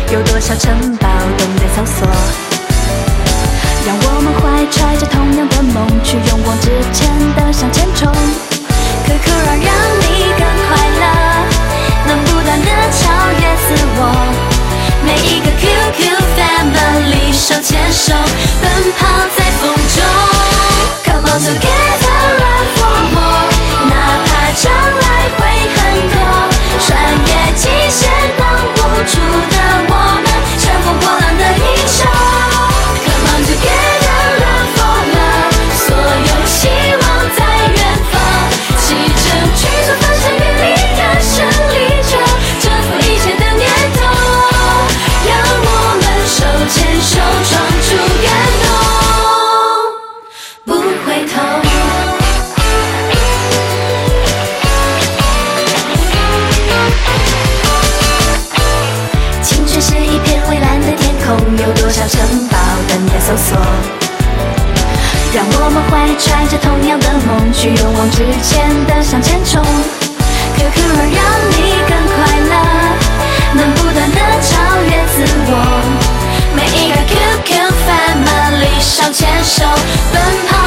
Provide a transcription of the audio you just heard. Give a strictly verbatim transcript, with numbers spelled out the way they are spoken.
有多少城堡等待搜索？让我们怀揣着同样的梦，去勇往直前的向前冲。可可软让你更快乐，能不断的超越自我。每一个 Q Q family 手牵手，奔跑在风中。Come on together run for more， 哪怕将来会很多，穿越极限挡不住的我们，乘风破浪的英雄。Come on together run for love， 所有希望在远方，骑着巨速奔向远离的胜利者，征服一切的念头，让我们手牵手闯出感动，不回头。青春是一片蔚蓝的天空，有多少城堡等待搜索？让我们怀揣着同样的梦，去勇往直前的向前冲。可可软让你更快乐，能不断的超越自我。每一个 Q Q family 手牵手，奔跑